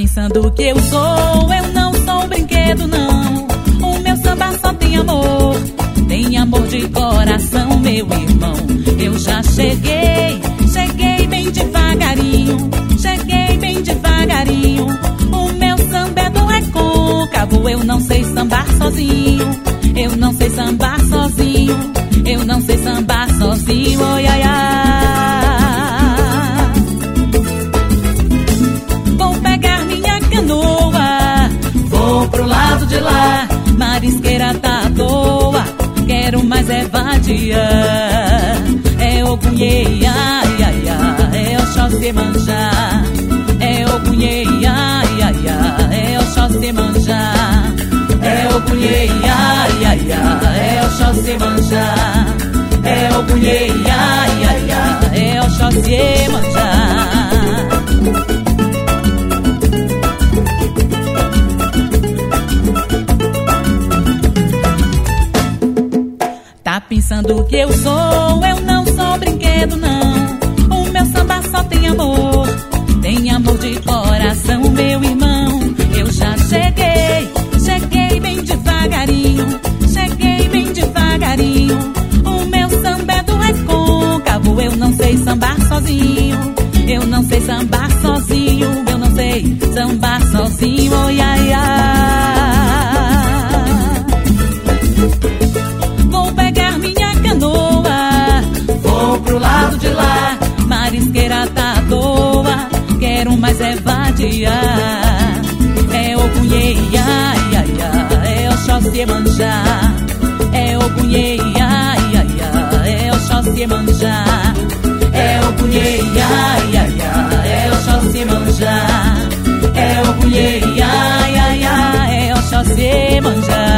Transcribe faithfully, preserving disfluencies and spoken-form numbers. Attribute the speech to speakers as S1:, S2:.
S1: pensando que eu sou, eu não sou brinquedo não. O meu samba só tem amor, tem amor de coração, meu irmão. Eu já cheguei, cheguei bem devagarinho, cheguei bem devagarinho. O meu samba é do recôncavo, eu não sei sambar sozinho, eu não sei sambar sozinho, eu não sei sambar sozinho, oh, ai, ai. Vou pegar minha canoa, vou pro lado de lá, marisqueira tá à toa, quero mais é vadiar. É o cunhê, ai, ai, ai, é o Xóssemanjá. É o cunhê, ai, ai, ai, é o Xóssemanjá. É o cunhê, ai, ai, ai, é o Xóssemanjá. É o cunhê, ai, ai, ai, é o Xóssemanjá. Tá pensando que eu sou, eu não sou brinquedo não. O meu samba só tem amor, tem amor de coração, meu irmão. Eu já cheguei, cheguei bem devagarinho, cheguei bem devagarinho. O meu samba é do recôncavo, eu não sei sambar sozinho, eu não sei sambar sozinho, eu não sei sambar sozinho, oh, ai, ai. Vou pegar minha canoa, vou pro lado de lá, marisqueira tá à toa, quero mais é vadiar. É o cunhê, ai, ai, ai, é o Xóssemanjá. É o cunhê, ai, ai, ai, é o Xóssemanjá. É o cunhê, ai, ai, ai, é o Xóssemanjá. É o cunhê, ai, ai, ai, é o Xóssemanjá.